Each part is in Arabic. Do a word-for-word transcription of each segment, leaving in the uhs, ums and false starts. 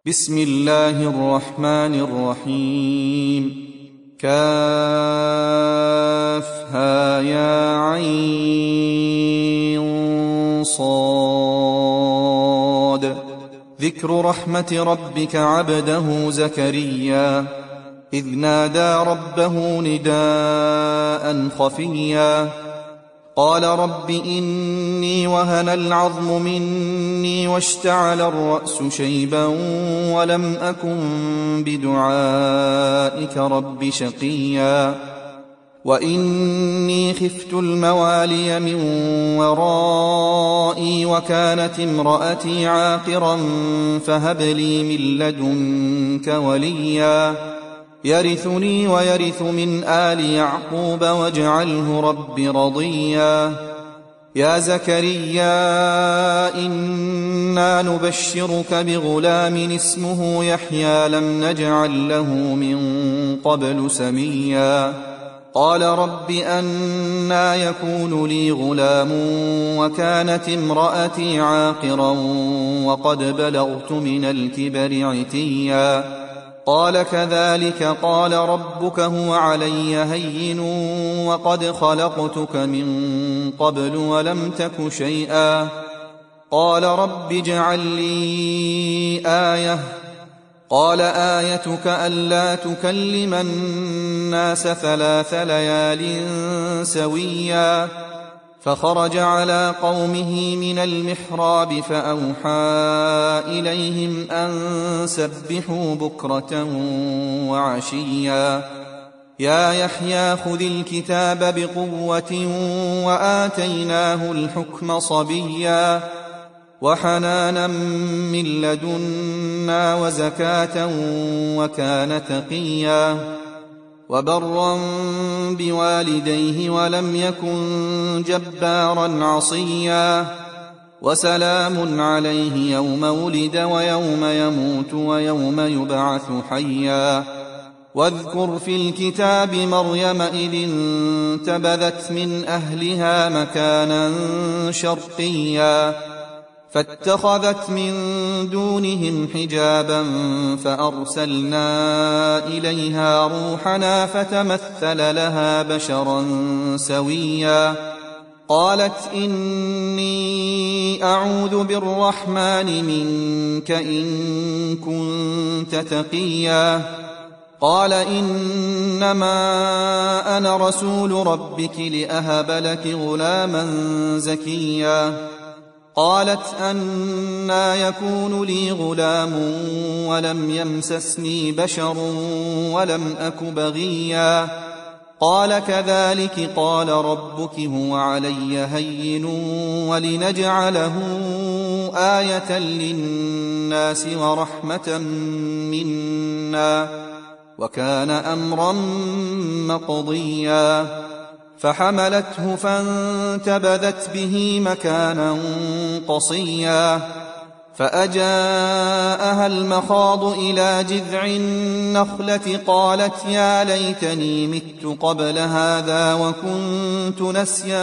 بسم الله الرحمن الرحيم. كافها يا عين صاد. ذكر رحمة ربك عبده زكريا إذ نادى ربه نداء خفيا قال رب إني وهن العظم مني واشتعل الرأس شيبا ولم أكن بدعائك رب شقيا وإني خفت الموالي من ورائي وكانت امرأتي عاقرا فهب لي من لدنك وليا يرثني ويرث من آل يعقوب واجعله رب رضيا. يا زكريا إنا نبشرك بغلام اسمه يحيى لم نجعل له من قبل سميا قال رب أنى يكون لي غلام وكانت امرأتي عاقرا وقد بلغت من الكبر عتيا قال كذلك قال ربك هو علي هين وقد خلقتك من قبل ولم تك شيئا قال رب اجعل لي آية قال آيتك ألا تكلم الناس ثلاث ليال سويا فخرج على قومه من المحراب فأوحى إليهم أن سبحوا بكرة وعشيا يا يحيى خذ الكتاب بقوة وآتيناه الحكم صبيا وحنانا من لدنا وزكاة وكان تقيا وبرا بوالديه ولم يكن جبارا عصيا وسلام عليه يوم ولد ويوم يموت ويوم يبعث حيا واذكر في الكتاب مريم إذ انتبذت من أهلها مكانا شرقيا فاتخذت من دونهم حجابا فأرسلنا إليها روحنا فتمثل لها بشرا سويا قالت إني أعوذ بالرحمن منك إن كنت تقيا قال إنما أنا رسول ربك لأهب لك غلاما زكيا قالت أنى يكون لي غلام ولم يمسسني بشر ولم أك بغيا قال كذلك قال ربك هو علي هين ولنجعله آية للناس ورحمة منا وكان أمرا مقضيا فحملته فانتبذت به مكانا قصيا فأجاءها المخاض إلى جذع النخلة قالت يا ليتني مت قبل هذا وكنت نسيا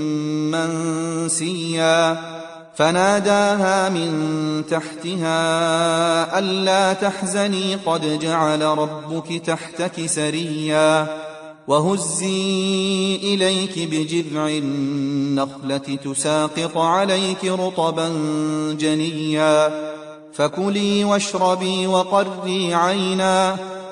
منسيا فناداها من تحتها ألا تحزني قد جعل ربك تحتك سريا وهزي إليك بجذع النخلة تساقط عليك رطبا جنيا فكلي واشربي وقري عينا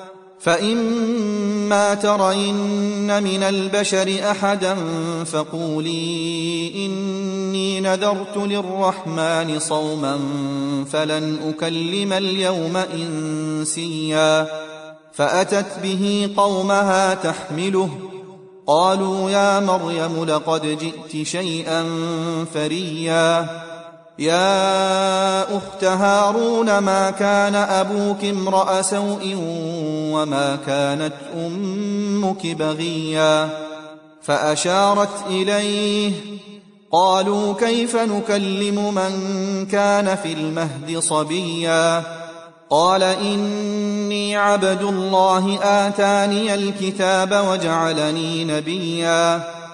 فإما ترين من البشر أحدا فقولي إني نذرت للرحمن صوما فلن أكلم اليوم إنسيا فأتت به قومها تحمله قالوا يا مريم لقد جئت شيئا فريا يا أخت هارون ما كان أبوك امرأ سوء وما كانت أمك بغيا فأشارت إليه قالوا كيف نكلم من كان في المهد صبيا قال إني عبد الله آتاني الكتاب وجعلني نبيا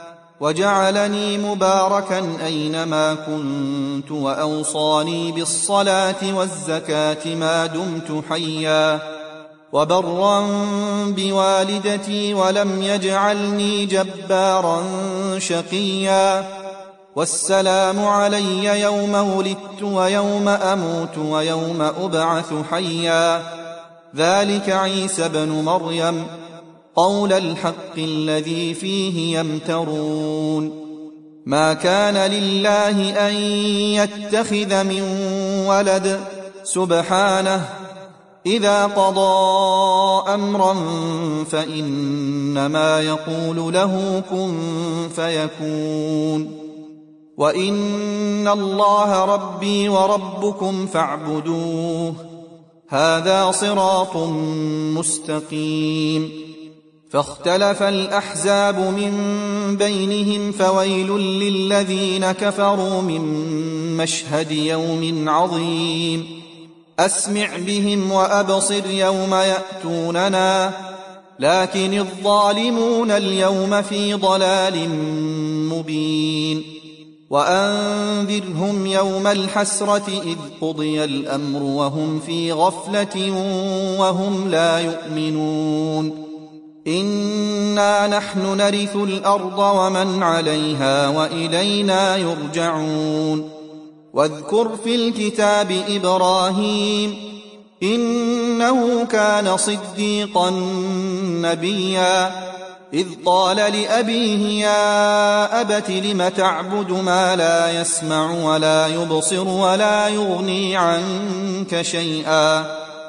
وجعلني مباركا أينما كنت وأوصاني بالصلاة والزكاة ما دمت حيا وبرا بوالدتي ولم يجعلني جبارا شقيا والسلام علي يوم ولدت ويوم أموت ويوم أبعث حيا ذلك عيسى بن مريم قول الحق الذي فيه يمترون ما كان لله أن يتخذ من ولد سبحانه إذا قضى أمرا فإنما يقول له كن فيكون وإن الله ربي وربكم فاعبدوه هذا صراط مستقيم فاختلف الأحزاب من بينهم فويل للذين كفروا من مشهد يوم عظيم أسمع بهم وأبصر يوم يأتوننا لكن الظالمون اليوم في ضلال مبين وأنذرهم يوم الحسرة إذ قضي الأمر وهم في غفلة وهم لا يؤمنون إنا نحن نرث الأرض ومن عليها وإلينا يرجعون واذكر في الكتاب إبراهيم إنه كان صديقا نبيا إذ قال لأبيه يا أبت لم تعبد ما لا يسمع ولا يبصر ولا يغني عنك شيئا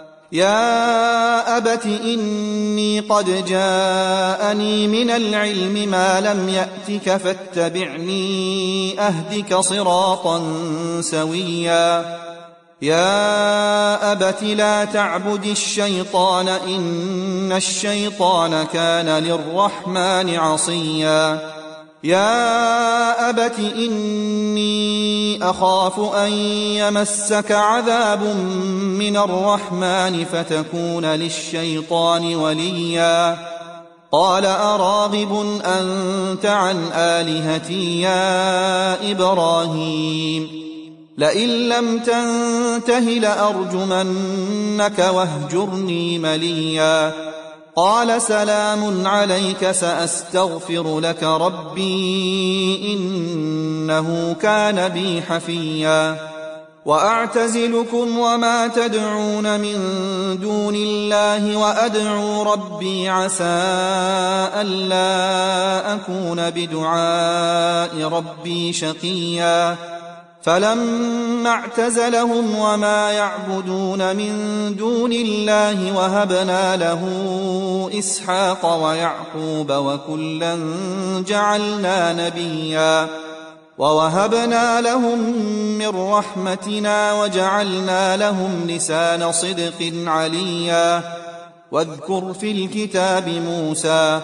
يا أبت إني قد جاءني من العلم ما لم يأتك فاتبعني أهدك صراطا سويا يا أبت لا تعبد الشيطان إن الشيطان كان للرحمن عصيا يا أبت إني أخاف أن يمسك عذاب من الرحمن فتكون للشيطان وليا قال أراغب أنت عن آلهتي يا إبراهيم لئن لم تنته لأرجمنك واهجرني مليا قال سلام عليك سأستغفر لك ربي إنه كان بي حفيا وأعتزلكم وما تدعون من دون الله وأدعو ربي عسى ألا أكون بدعاء ربي شقيا فلما اعتزلهم وما يعبدون من دون الله وهبنا له إسحاق ويعقوب وكلا جعلنا نبيا ووهبنا لهم من رحمتنا وجعلنا لهم لسان صدق عليا واذكر في الكتاب موسى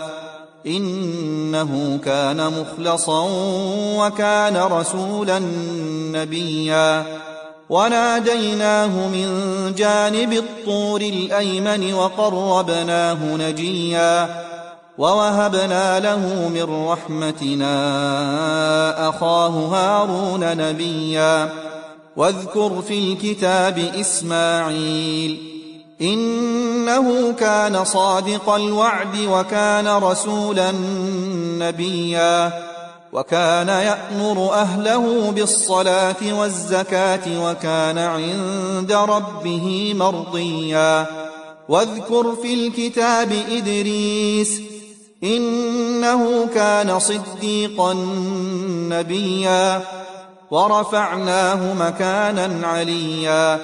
إنه كان مخلصا وكان رسولا نبيا وناديناه من جانب الطور الأيمن وقربناه نجيا ووهبنا له من رحمتنا أخاه هارون نبيا واذكر في الكتاب إسماعيل إنه كان صادق الوعد وكان رسولا نبيا وكان يأمر أهله بالصلاة والزكاة وكان عند ربه مرضيا واذكر في الكتاب إدريس إنه كان صديقا نبيا ورفعناه مكانا عليا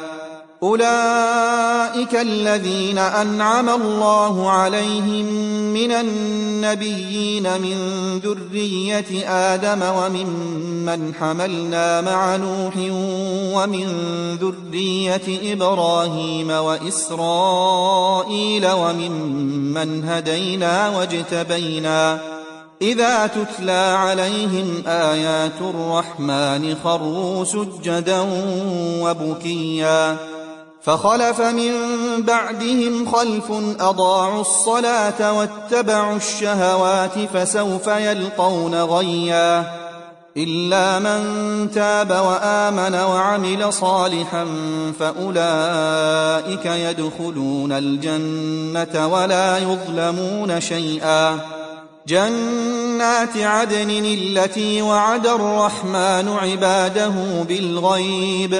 أولئك الذين أنعم الله عليهم من النبيين من ذرية آدم وممن حملنا مع نوح ومن ذرية إبراهيم وإسرائيل وممن هدينا واجتبينا إذا تتلى عليهم آيات الرحمن خروا سجدا وبكيا فخلف من بعدهم خلف أضاعوا الصلاة واتبعوا الشهوات فسوف يلقون غيا إلا من تاب وآمن وعمل صالحا فأولئك يدخلون الجنة ولا يظلمون شيئا جنات عدن التي وعد الرحمن عباده بالغيب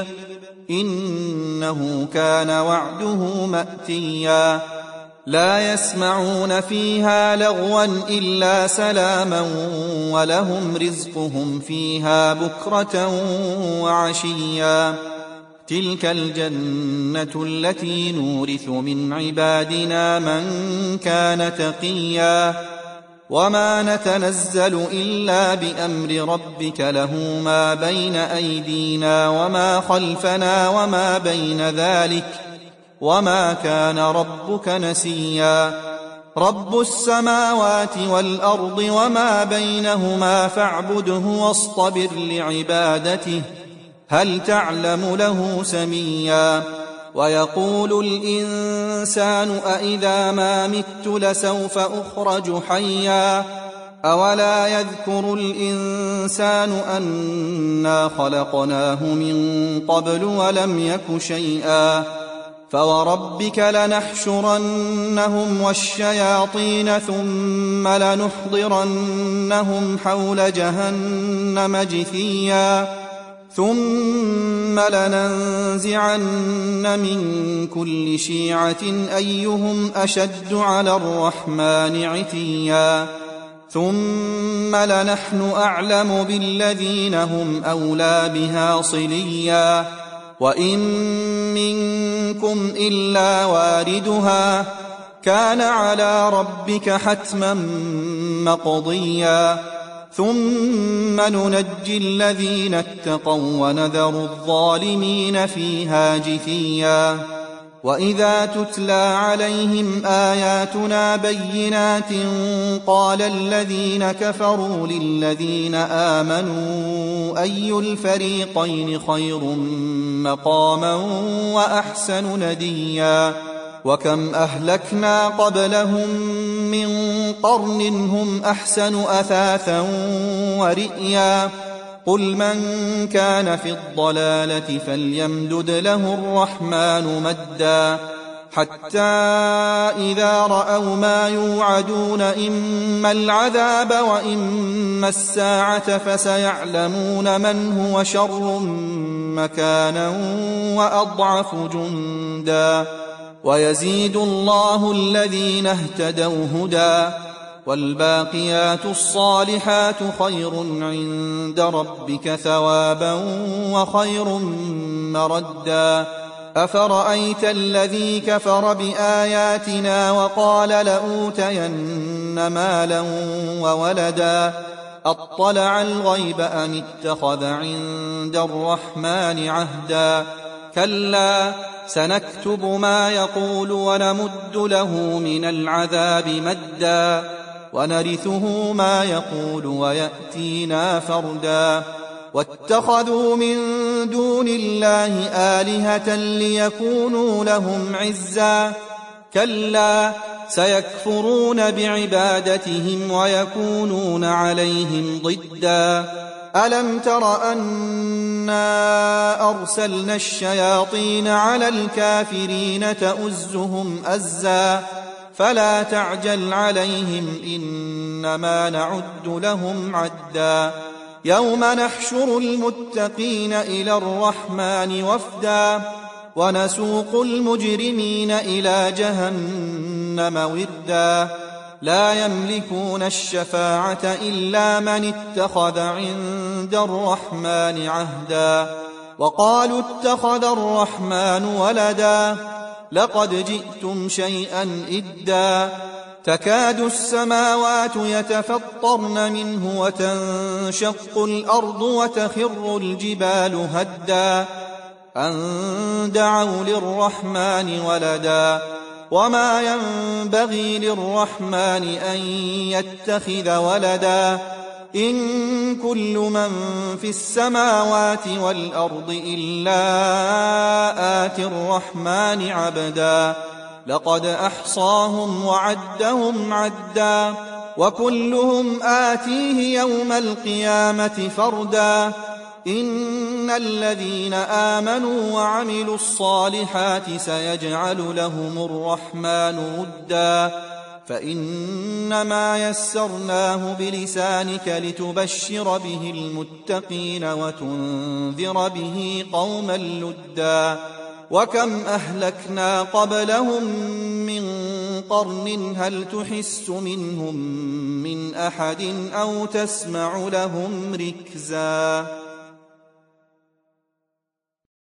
إنه كان وعده مأتيا لا يسمعون فيها لغوا إلا سلاما ولهم رزقهم فيها بكرة وعشيا تلك الجنة التي نورث من عبادنا من كان تقيا وما نتنزل إلا بأمر ربك له ما بين أيدينا وما خلفنا وما بين ذلك وما كان ربك نسيا رب السماوات والأرض وما بينهما فاعبده واصطبر لعبادته هل تعلم له سميا ويقول الإنسان أإذا ما مت لسوف أخرج حيا أولا يذكر الإنسان أنا خلقناه من قبل ولم يك شيئا فوربك لنحشرنهم والشياطين ثم لنحضرنهم حول جهنم جثيا ثم لننزعن من كل شيعة أيهم أشد على الرحمن عتيا ثم لنحن أعلم بالذين هم أولى بها صليا وإن منكم إلا واردها كان على ربك حتما مقضيا ثم ننجي الذين اتقوا ونذر الظالمين فيها جثيا وإذا تتلى عليهم آياتنا بينات قال الذين كفروا للذين آمنوا أي الفريقين خير مقاما وأحسن نديا وكم أهلكنا قبلهم من قرن هم أحسن أثاثا ورئيا قل من كان في الضلالة فليمدد له الرحمن مدا حتى إذا رأوا ما يوعدون إما العذاب وإما الساعة فسيعلمون من هو شر مكانا وأضعف جندا ويزيد الله الذين اهتدوا هدى والباقيات الصالحات خير عند ربك ثوابا وخير مردا أفرأيت الذي كفر بآياتنا وقال لأوتين مالا وولدا أطلع الغيب أم اتخذ عند الرحمن عهدا كلا سنكتب ما يقول ونمد له من العذاب مدا ونرثه ما يقول ويأتينا فردا واتخذوا من دون الله آلهة ليكونوا لهم عزا كلا سيكفرون بعبادتهم ويكونون عليهم ضدا ألم تر أنا أرسلنا الشياطين على الكافرين تؤزهم أزا فلا تعجل عليهم إنما نعد لهم عدا يوم نحشر المتقين إلى الرحمن وفدا ونسوق المجرمين إلى جهنم وردا لا يملكون الشفاعة إلا من اتخذ عند الرحمن عهدا وقالوا اتخذ الرحمن ولدا لقد جئتم شيئا إدا تكاد السماوات يتفطرن منه وتنشق الأرض وتخر الجبال هدا أن دعوا للرحمن ولدا وما ينبغي للرحمن أن يتخذ ولدا إن كل من في السماوات والأرض إلا آتي الرحمن عبدا لقد أحصاهم وعدهم عدا وكلهم آتيه يوم القيامة فردا إن الذين آمنوا وعملوا الصالحات سيجعل لهم الرحمن ودا فإنما يسرناه بلسانك لتبشر به المتقين وتنذر به قوما لدا وكم أهلكنا قبلهم من قرن هل تحس منهم من أحد أو تسمع لهم ركزا